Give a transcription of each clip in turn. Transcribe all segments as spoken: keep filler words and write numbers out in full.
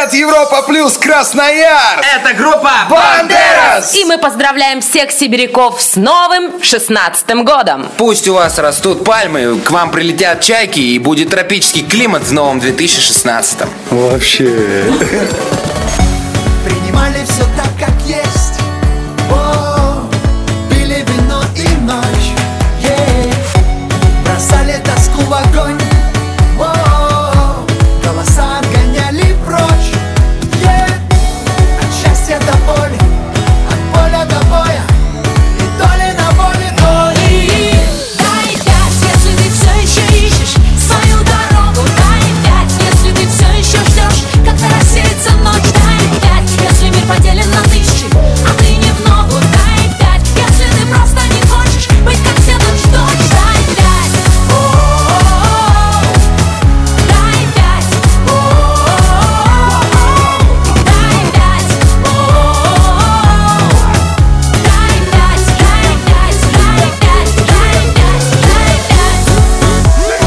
Привет, Европа Плюс, Красноярск! Это группа Бандерас! И мы поздравляем всех сибиряков с новым шестнадцатым годом. Пусть у вас растут пальмы, к вам прилетят чайки и будет тропический климат в новом две тысячи шестнадцатом. Вообще. Принимали все так, как есть. О, пили вино и ночь. Е-е. Бросали тоску в огонь. О, голоса отгоняли прочь. Е. От счастья до боли, от поля до боя. И то ли на воле, то ли. Дай пять, если ты все еще ищешь свою дорогу. Дай пять, если ты все еще ждешь, когда рассеется ночь. Дай пять, если мир поделен на тысячи, а ты не в ногу. Дай пять, если ты просто не хочешь быть как все ночь дочь. Дай пять, о-о-о-о. Дай пять, о-о-о-о. Дай пять, о-о-о-о. Дай пять, дай пять, дай пять, дай пять, дай пять.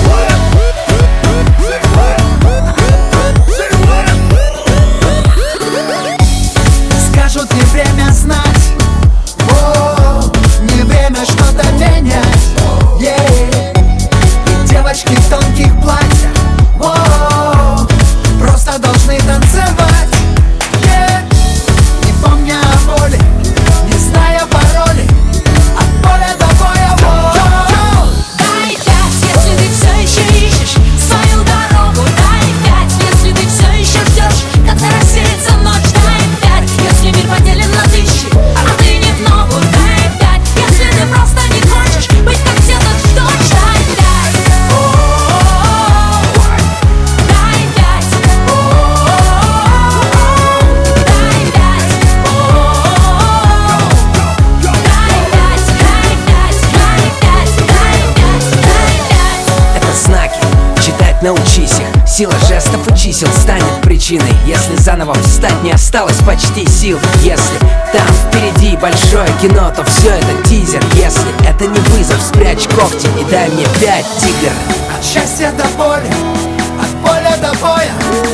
Скажут, не время знать. О, не время что-то менять. Е. И девочки в тонких платьях. О, просто должны танцевать. Е. Не помня о боли, не зная пароли. От поля до боя. О. Дай пять, если ты все еще ищешь свою дорогу. Дай пять, если ты все еще ждешь, когда рассеется ночь. Дай пять, если мир поделен на тысячи, а ты не в ногу. Дай пять, если ты просто не хочешь быть как все ночь дочь. Дай пять, о-о-о-о. Дай пять, о-о-о-о. Дай пять, о-о-о-о. Дай пять, дай пять, дай пять, дай пять, дай пять. Это знаки, читать научись их. Сила жестов и чисел станет причиной. Если заново встать не осталось почти сил. Если там впереди большое кино, то все это тизер. Если это не вызов, спрячь когти и дай мне пять, тигр. От счастья до боли, от поля до боя.